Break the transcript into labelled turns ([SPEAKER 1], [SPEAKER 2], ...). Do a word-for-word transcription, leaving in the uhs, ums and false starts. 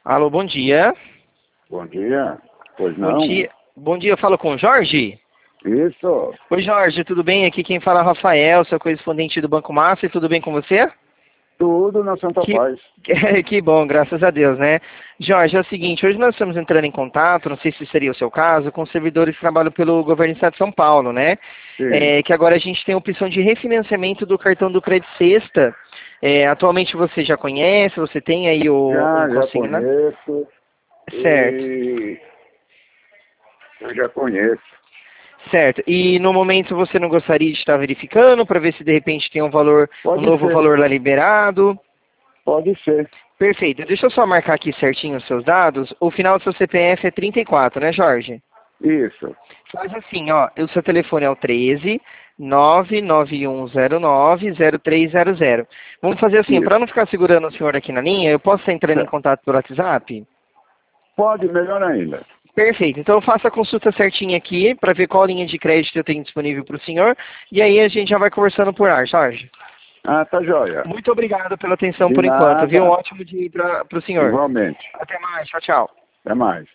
[SPEAKER 1] Alô, bom dia.
[SPEAKER 2] Bom dia. Pois não?
[SPEAKER 1] Bom dia. Bom dia, eu falo com o Jorge?
[SPEAKER 2] Isso.
[SPEAKER 1] Oi, Jorge, tudo bem? Aqui quem fala é o Rafael, seu correspondente do Banco Mafra, tudo bem com você?
[SPEAKER 2] Tudo na Santa
[SPEAKER 1] Que,
[SPEAKER 2] Paz.
[SPEAKER 1] que bom, graças a Deus, né? Jorge, é o seguinte, hoje nós estamos entrando em contato, não sei se seria o seu caso, com servidores que trabalham pelo governo do Estado de São Paulo, né?
[SPEAKER 2] Sim.
[SPEAKER 1] É, que agora a gente tem a opção de refinanciamento do cartão do Crédito Sexta. É, atualmente você já conhece, você tem aí o
[SPEAKER 2] Já,
[SPEAKER 1] um
[SPEAKER 2] já
[SPEAKER 1] consigna?
[SPEAKER 2] conheço.
[SPEAKER 1] Certo.
[SPEAKER 2] E eu já conheço.
[SPEAKER 1] Certo. E no momento você não gostaria de estar verificando para ver se de repente tem um valor, um
[SPEAKER 2] Pode
[SPEAKER 1] novo
[SPEAKER 2] ser.
[SPEAKER 1] valor lá liberado?
[SPEAKER 2] Pode ser.
[SPEAKER 1] Perfeito. Deixa eu só marcar aqui certinho os seus dados. O final do seu C P F é trinta e quatro, né, Jorge?
[SPEAKER 2] Isso.
[SPEAKER 1] Faz assim, ó. O seu telefone é o treze, nove nove um zero nove, zero três zero zero. Vamos fazer assim,
[SPEAKER 2] Isso.
[SPEAKER 1] para não ficar segurando o senhor aqui na linha, eu posso estar entrando em
[SPEAKER 2] Certo.
[SPEAKER 1] contato pelo WhatsApp?
[SPEAKER 2] Pode, melhor ainda.
[SPEAKER 1] Perfeito. Então eu faço a consulta certinha aqui para ver qual linha de crédito eu tenho disponível para o senhor. E aí a gente já vai conversando por ar, Jorge.
[SPEAKER 2] Ah, tá joia.
[SPEAKER 1] Muito obrigado pela atenção
[SPEAKER 2] De
[SPEAKER 1] por enquanto, viu? Um
[SPEAKER 2] nada.
[SPEAKER 1] ótimo dia para o senhor.
[SPEAKER 2] Igualmente.
[SPEAKER 1] Até mais. Tchau, tchau.
[SPEAKER 2] Até mais.